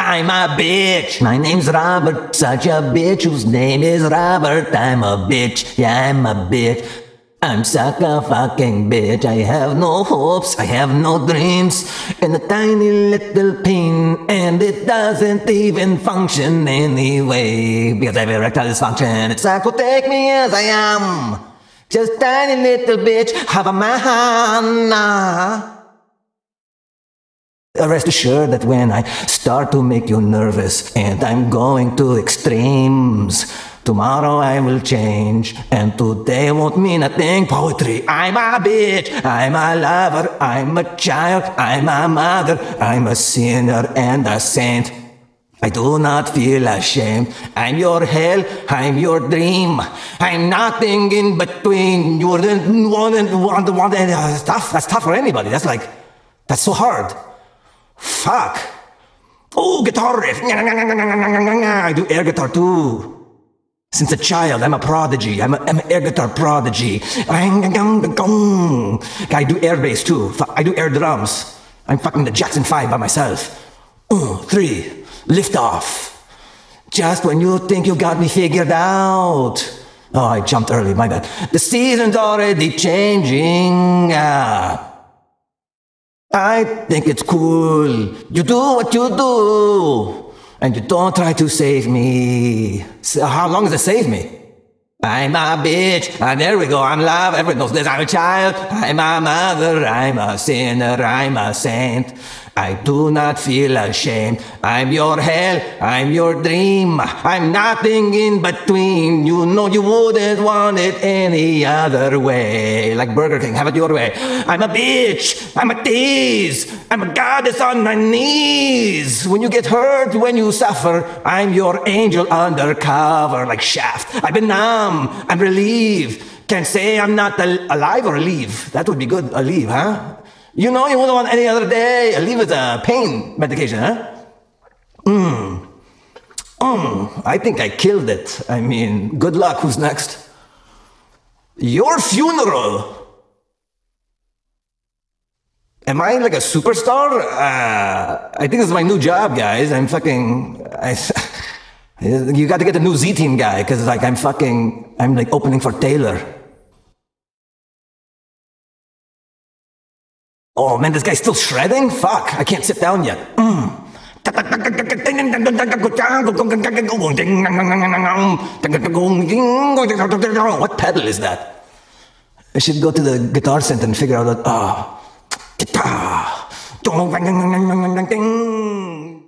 I'm a bitch. My name's Robert, such a bitch whose name is Robert. I'm a bitch, yeah, I'm a bitch. I'm such a fucking bitch. I have no hopes, I have no dreams, and a tiny little pain, and it doesn't even function anyway, because I have erectile dysfunction. It's like, well, take me as I am, just tiny little bitch, have a man. Rest assured that when I start to make you nervous and I'm going to extremes, tomorrow I will change, and today won't mean a thing. Poetry. I'm a bitch, I'm a lover, I'm a child, I'm a mother, I'm a sinner and a saint. I do not feel ashamed. I'm your hell, I'm your dream. I'm nothing in between. You wouldn't want that's tough. That's tough for anybody. That's so hard. Fuck. Oh, guitar riff. I do air guitar too. Since a child, I'm a prodigy. I'm an air guitar prodigy. I do air bass too. I do air drums. I'm fucking the Jackson 5 by myself. 3. Lift off. Just when you think you got me figured out. Oh, I jumped early, my bad. The season's already changing. I think it's cool. You do what you do. And you don't try to save me. So how long does it save me? I'm a bitch. There we go. I'm love. Everyone knows this. I'm a child. I'm a mother. I'm a sinner. I'm a saint. I do not feel ashamed. I'm your hell. I'm your dream. I'm nothing in between. You know you wouldn't want it any other way. Like Burger King, have it your way. I'm a bitch. I'm a tease. I'm a goddess on my knees. When you get hurt, when you suffer, I'm your angel undercover. Like Shaft. I've been numb. I'm relieved. Can't say I'm not alive or leave. That would be good. A leave, huh? You know you wouldn't want any other day. A leave is a pain medication, huh? I think I killed it. I mean, good luck. Who's next? Your funeral. Am I like a superstar? I think this is my new job, guys. You got to get the new Z-Team guy, because like I'm like opening for Taylor. Oh man, this guy's still shredding? Fuck, I can't sit down yet. What pedal is that? I should go to the guitar center and figure out that, guitar.